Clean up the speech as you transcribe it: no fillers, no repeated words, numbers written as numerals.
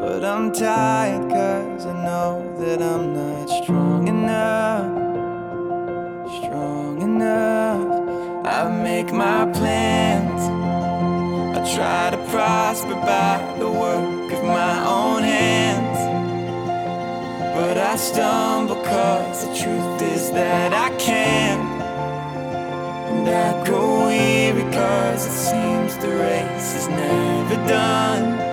But I'm tired 'cause I know that I'm not strong enough, strong enough. I make my plans, I try to prosper by the work of my own hands. But I stumble 'cause the truth is that I can't. And I grow weary 'cause it seems the race is never done.